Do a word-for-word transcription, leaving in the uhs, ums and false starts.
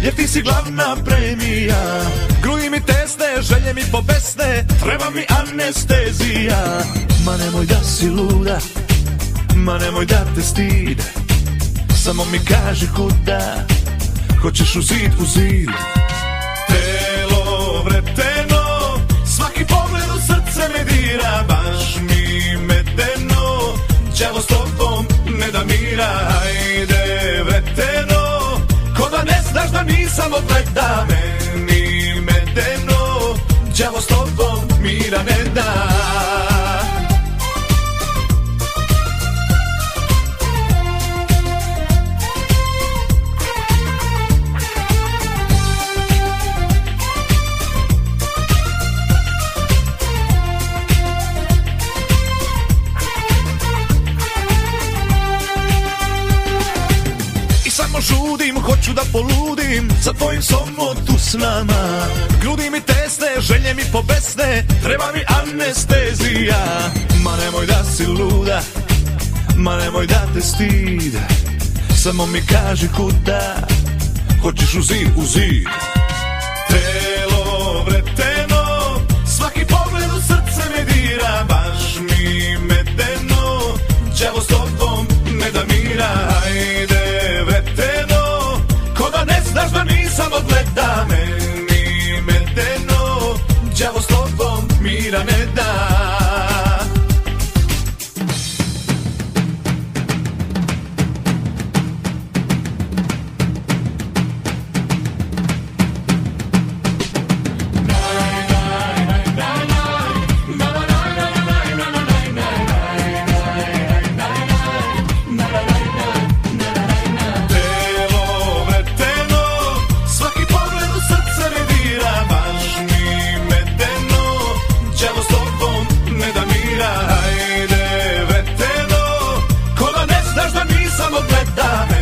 jer ti si glavna premija. Gruji mi tesne, želje mi pobesne, treba mi anestezija. Ma nemoj da si luda, ma nemoj da te stid, samo mi kaži kuda hoćeš u zid, u zid. Telo vreteno, svaki pogled u srce me dira, baš mi medeno, đavo s tobom ne da mira. Ajde vreteno, ko da ne znaš da nisam odgleda, meni medeno, đavo s tobom mira ne da. Samo žudim, hoću da poludim za tvojim somo tu s nama. Grudi mi tesne, želje mi pobesne, treba mi anestezija. Ma nemoj da si luda, ma nemoj da te stid, samo mi kaži kuda hoćeš u zid, u zid. Telo vreteno, svaki pogled u srce me dira, baš mi medeno, đavo s tobom ne da mira. Ajde vreteno, ko da ne znaš da nisam odgleda, meni medeno, đavo s tobom mira ne da. Ajde vreteno, ko da ne znaš da nisam odgleda,